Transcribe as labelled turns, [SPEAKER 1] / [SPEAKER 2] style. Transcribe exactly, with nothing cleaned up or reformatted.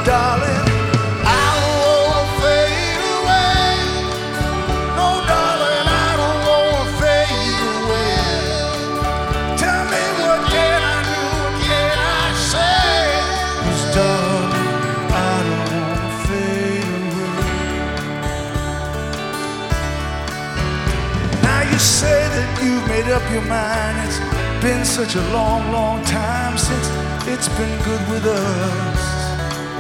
[SPEAKER 1] darling, I don't wanna fade away. No, darling, I don't wanna fade away. Tell me what can I do, what can I say? 'Cause darling, I don't wanna fade away. Now you say that you've made up your mind. It's been such a long, long time since it's been good with us.